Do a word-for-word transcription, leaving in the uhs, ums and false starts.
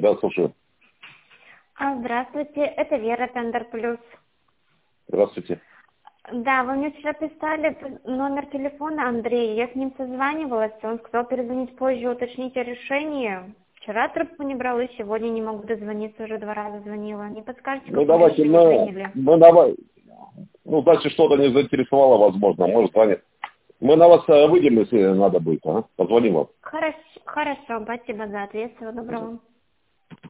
Да, слушаю. А, Здравствуйте, это Вера, Тендер Плюс. Здравствуйте. Да, вы мне вчера писали номер телефона Андрея, я с ним созванивалась, он сказал перезвонить позже, уточнить о решении. Вчера трубку не брал, и сегодня не могу дозвониться, уже два раза звонила. Не подскажете, Ну какое давайте, решение мы, приняли? мы давай. Ну, значит, что-то не заинтересовало, возможно, может, звонит. Мы на вас э, выйдем, если надо будет, а? Позвоним вам. Хорошо, хорошо, спасибо за ответ, всего доброго.